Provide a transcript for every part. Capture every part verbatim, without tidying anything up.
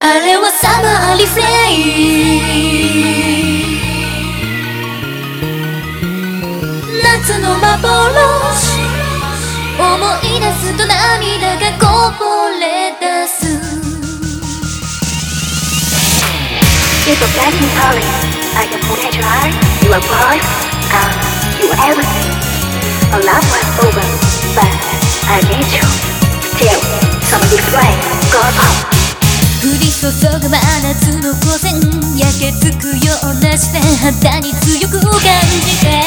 あれはサマーリフレイン、夏の幻、思い出すと涙がこぼれ出す。 If a black is calling, I can protect your heart. You are voice, um, you are everything. A love was over, but I need you. Still, some refrain, go on. 降り注ぐ真夏の光線、焼けつくような視線、肌に強く感じて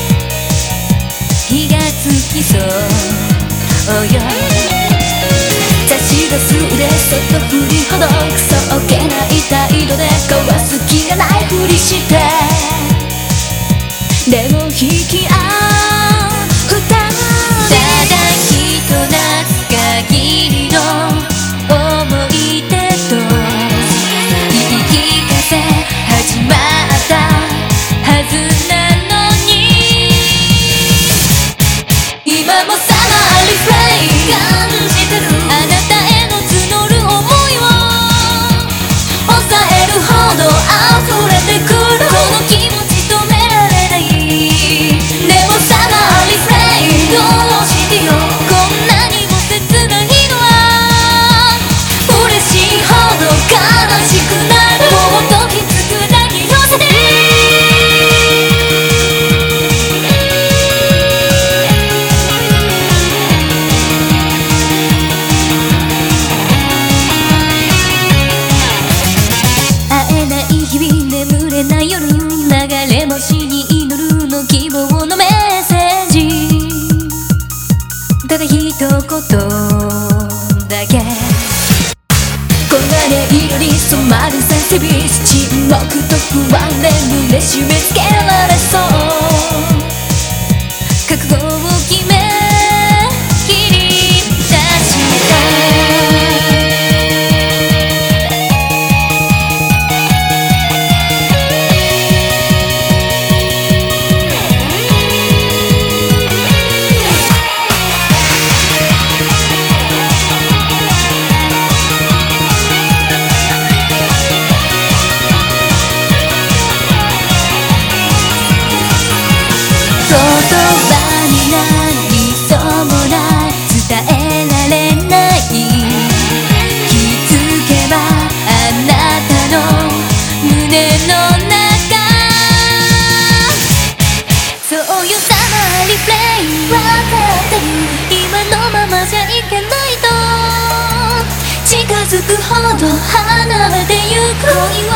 火がつきそうよ。差し出す腕そっと振りほどくそげない態度で交わす気がないふりして、でも引き合う二人、ただひと夏限りの思い出と言い聞かせ始まったはずなのに、今もサマーリフレイン感じてる。あなたへの募る想いを抑えるほど溢れてくる、この気持ち止められない。でもサマーリフレインどうしてよ、こんなにも切ないのは嬉しいほど悲しくなる。もっときつく抱き寄せて眠れない夜、流れ星に祈るの希望のメッセージ、ただ一言だけ。黄金色に染まるセンシティビス、沈黙と不安で胸締め付けられそう。覚悟を決め切り出した言葉になりそうもない、伝えられない、気づけばあなたの胸の中、そういうサマーリフレイン分かってる。今のままじゃいけないと近づくほど離れてゆく。